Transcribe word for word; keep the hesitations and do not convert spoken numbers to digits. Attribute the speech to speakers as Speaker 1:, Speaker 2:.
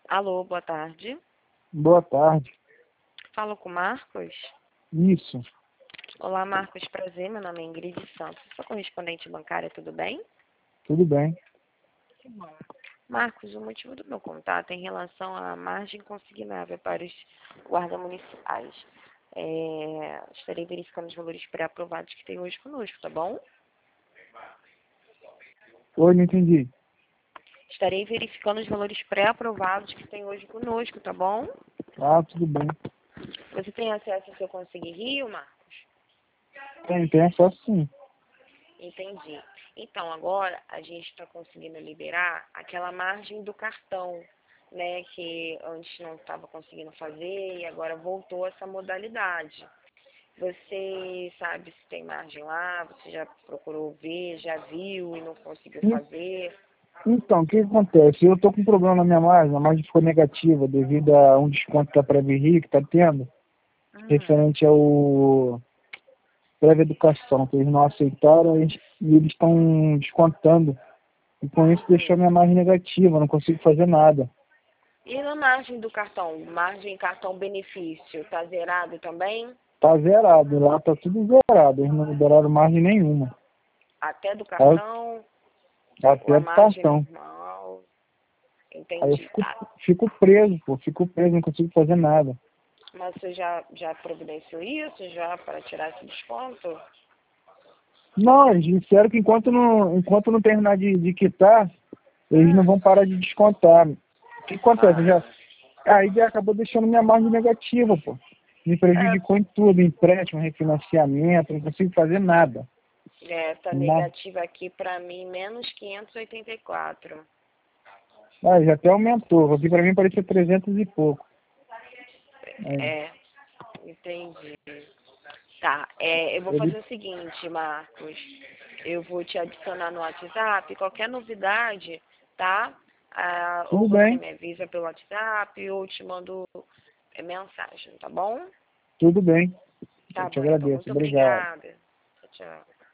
Speaker 1: Alô, boa tarde.
Speaker 2: Boa tarde.
Speaker 1: Falo com o Marcos?
Speaker 2: Isso.
Speaker 1: Olá, Marcos. Prazer. Meu nome é Ingrid Santos. Sou correspondente bancária, tudo bem?
Speaker 2: Tudo bem.
Speaker 1: Marcos, o motivo do meu contato é em relação à margem consignável para os guardas municipais. É, estarei verificando os valores pré-aprovados que tem hoje conosco, tá bom?
Speaker 2: Oi, não entendi.
Speaker 1: Estarei verificando os valores pré-aprovados que tem hoje conosco, tá bom?
Speaker 2: Ah, tudo bem.
Speaker 1: Você tem acesso ao seu Conseguir Rio, Marcos?
Speaker 2: Tem, tem acesso sim.
Speaker 1: Entendi. Então, agora a gente está conseguindo liberar aquela margem do cartão, né? Que antes não estava conseguindo fazer e agora voltou essa modalidade. Você sabe se tem margem lá? Você já procurou ver, já viu e não conseguiu
Speaker 2: E-
Speaker 1: fazer?
Speaker 2: Então, o que que acontece? Eu tô com um problema na minha margem, a margem ficou negativa devido a um desconto da Prévia Rio que tá tendo,
Speaker 1: Hum.
Speaker 2: referente ao Prévia Educação, que eles não aceitaram eles- e eles estão descontando. E com isso deixou
Speaker 1: Hum.
Speaker 2: minha margem negativa, eu não consigo fazer nada.
Speaker 1: E na margem do cartão? Margem cartão benefício, tá zerado também?
Speaker 2: Tá zerado, lá tá tudo zerado, eles não liberaram margem nenhuma.
Speaker 1: Até do
Speaker 2: Aí
Speaker 1: cartão?
Speaker 2: eu-
Speaker 1: Ou a
Speaker 2: Até do
Speaker 1: margem
Speaker 2: cartão.
Speaker 1: normal?
Speaker 2: Aí eu
Speaker 1: Entendi.
Speaker 2: fico,
Speaker 1: Ah,
Speaker 2: fico preso, pô, fico preso, não consigo fazer nada.
Speaker 1: mas você já, já providenciou isso já para tirar esse desconto?
Speaker 2: Não, eles disseram que enquanto não, enquanto não terminar de, de quitar, eles não
Speaker 1: Hum.
Speaker 2: vão parar de descontar. O que acontece?
Speaker 1: Ah,
Speaker 2: Já, aí já acabou deixando minha margem negativa, pô. Me prejudicou em tudo, empréstimo, refinanciamento, não consigo fazer nada.
Speaker 1: é, tá
Speaker 2: Nada.
Speaker 1: negativa aqui para mim, menos quinhentos e oitenta e quatro.
Speaker 2: Ah, já até aumentou, aqui pra mim parecia trezentos e pouco. Aí,
Speaker 1: É, entendi. Tá, é, eu vou
Speaker 2: ele,
Speaker 1: fazer o seguinte, Marcos. Eu vou te adicionar no WhatsApp. Qualquer novidade, tá? Ah, ou
Speaker 2: tudo
Speaker 1: você
Speaker 2: bem,
Speaker 1: me avisa pelo WhatsApp ou eu te mando é, mensagem, tá bom?
Speaker 2: tudo bem. Eu
Speaker 1: Tá
Speaker 2: te
Speaker 1: bom, então.
Speaker 2: agradeço,
Speaker 1: Muito
Speaker 2: obrigado.
Speaker 1: obrigada. Tchau, tchau.